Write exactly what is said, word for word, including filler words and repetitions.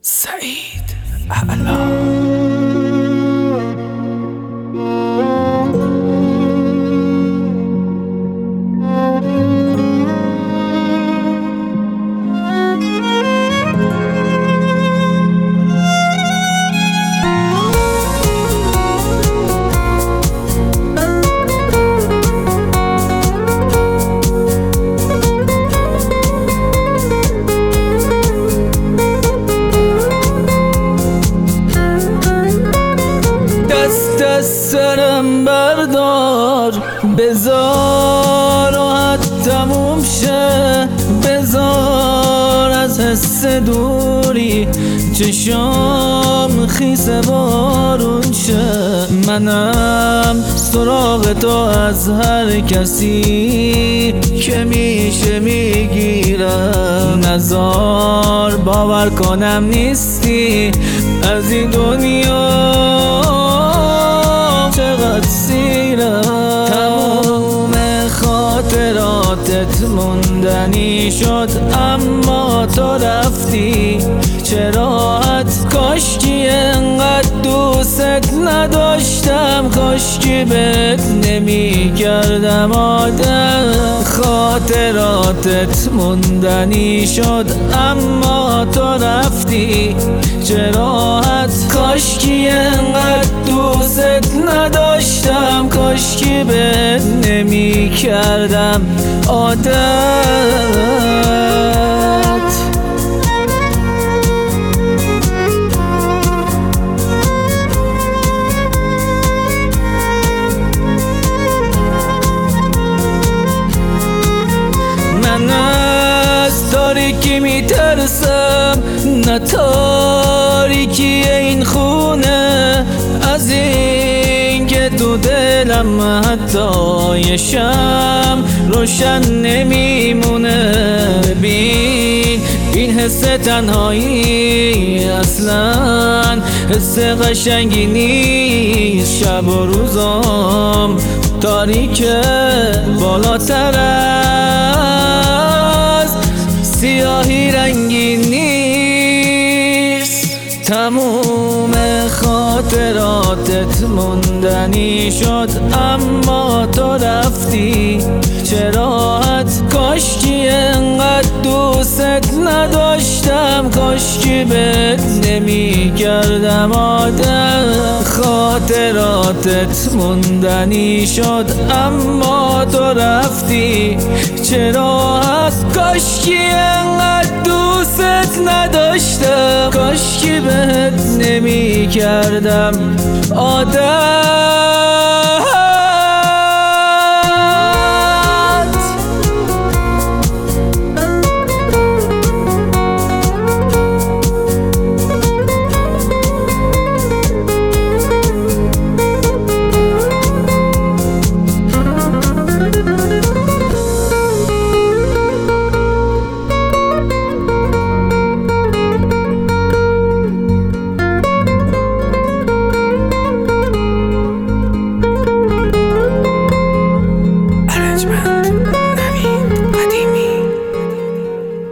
سعید اعلا. سرم بردار بذار راحت تموم شه، بذار از حس دوری چشام خیس بارون شه. منم سراغ تو از هر کسی که میشه میگیرم، نزار باور کنم نیستی از این دنیا چقدر سیرم. تموم خاطراتت موندنی شد اما تو رفتی، چرات کاشکی انقدر دوست نداشتم، کاشکی بهت نمی کردم آدم. خاطراتت موندنی شد اما تو رفتی، چرات کاشکی انقدر دوست نداشتم، کاشکی بهت نمی کردم عادت. من از تاریکی میترسم، نه تاریکی این خونه، از این که تو دلم حتی یه شم روشن نمیمونه. ببین این حس تنهایی اصلا حس قشنگی نیست، شب و روزام تاریکه بالاتر از سیاهی رنگی نیست. تموم خاطراتت موندنی شد اما تو رفتی، چرات کاشکی انقدر دوست نداشتم، کاشکی بهت نمی کردم عادت. خاطراتت موندنی شد اما تو رفتی، چرات کاشکی انقدر دوست نداشتم، کاشکی بهت نمی کردم عادت.